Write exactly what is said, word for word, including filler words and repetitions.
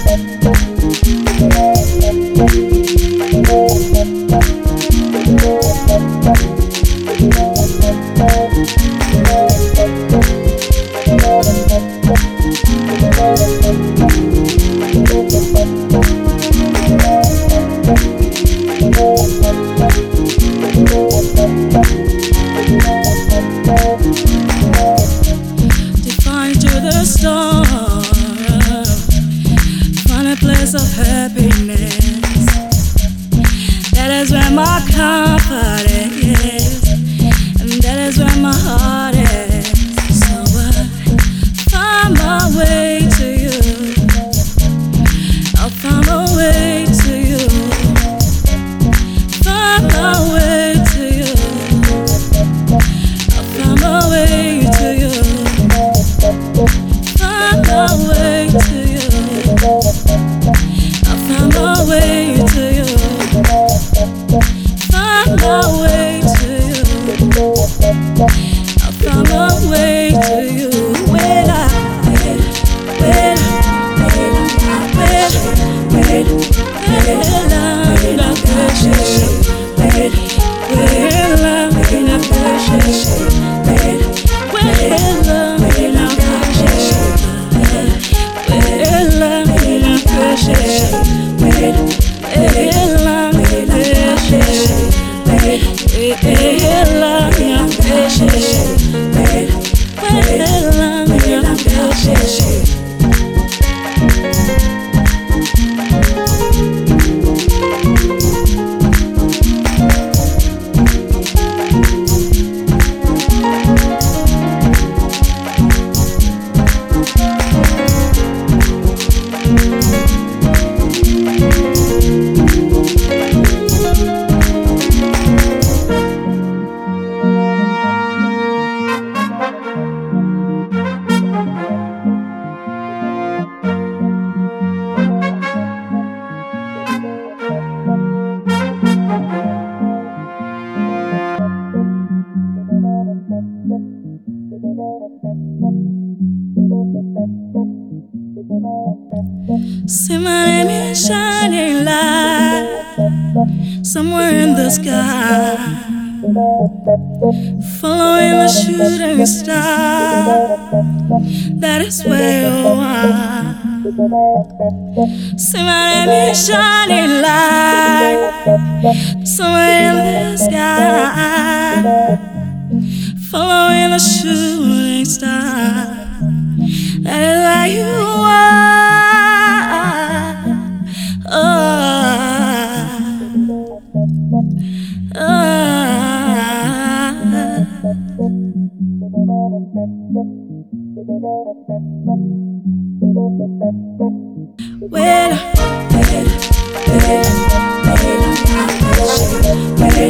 Of happiness, that is where my comfort is, and that is where my heart is. So I find my way to you. I'll find my way to you. Find my way to you. I'll find my way to you. Find my way to you. Find my way to you. Find my way to you. I found my way to you. When I wait, wait, wait, wait, wait, wait, wait, wait, See my name is shining light somewhere in the sky, following the shooting star. That is where you are. See my name is shining light somewhere in the sky, following the shooting star. That is where you are. Oh, oh, wait, wait, wait, wait,